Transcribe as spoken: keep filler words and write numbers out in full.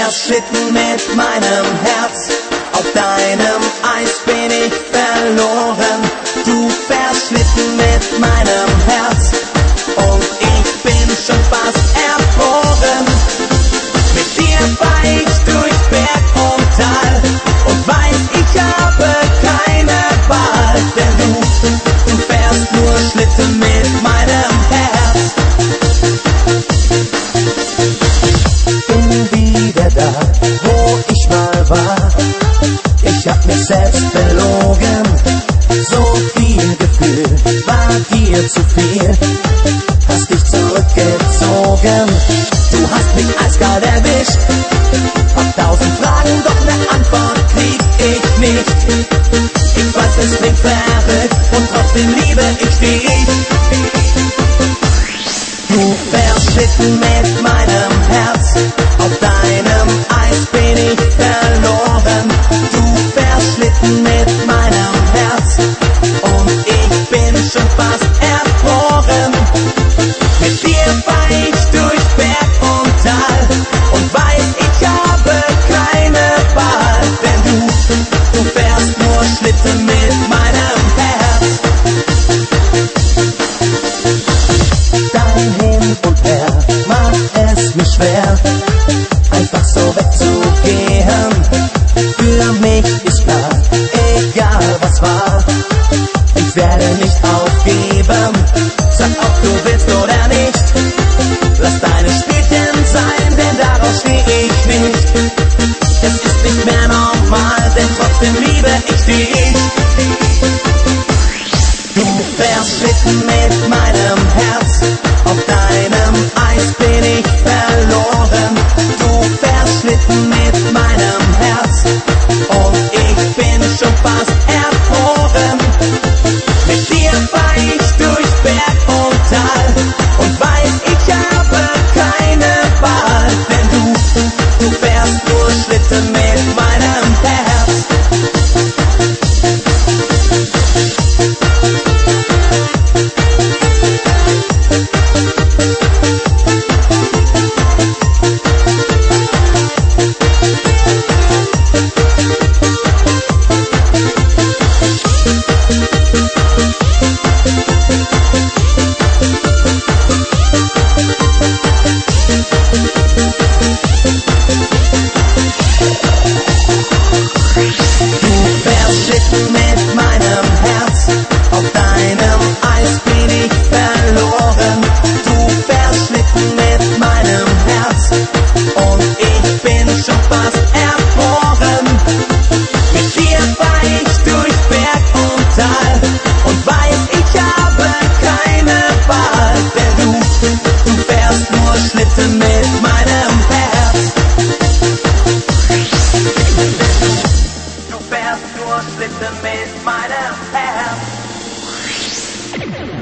fährst Schlitten mit meinem Herz, auf deinem Eis bin ich verloren. Du fährst Schlitten mit meinem Herz und ich bin schon fast erfroren. Mit dir fahr ich durch Berg und Tal und weiß, ich habe keine Wahl, denn du, du fährst nur Schlitten mit meinem Herz. Bin wieder da, wo ich mal war. Ich hab mich selbst belogen, so viel Gefühl war dir zu viel. Hast dich zurückgezogen, du hast mich eiskalt erwischt. Hab tausend Fragen, doch ne Antwort krieg ich nicht. Ich weiß, es klingt verrückt und trotzdem liebe ich dich. Du fährst Schlitten mit meinem Herz, auf deinem Eis bin ich verloren. Du fährst Schlitten mit meinem Herz und ich bin schon fast erfroren. Mit dir fahr ich durch Berg und Tal und weiß, ich habe keine Wahl, denn du, du fährst nur Schlitten mit meinem Herz. Dein Hin und Her macht es mir schwer, einfach so wegzugehen. Für mich ist klar, egal was war, ich werde nicht aufgeben. Sag, ob du willst oder nicht, lass deine Spielchen sein, denn darauf steh ich nicht. Es ist nicht mehr normal, denn trotzdem liebe ich dich. Du fährst Schlitten mit meinem Herz, auf deinem Eis bin ich verloren. Du fährst Schlitten mit meinem Herz und ich bin schon fast erfroren. Mit dir fahr ich durch Berg und Tal und weiß, ich habe keine Wahl, denn du, du fährst nur Schlitten mit meinem Herz. Mit meinem Herz, auf deinem Eis bin ich verloren. Du fährst Schlitten mit meinem Herz und ich bin schon fast erfroren. Mit dir fahr ich durch Berg und Tal und weiß, ich habe keine Wahl, denn du, du fährst nur Schlitten mit meinem Herz. Du fährst nur Schlitten mit meinem Herz.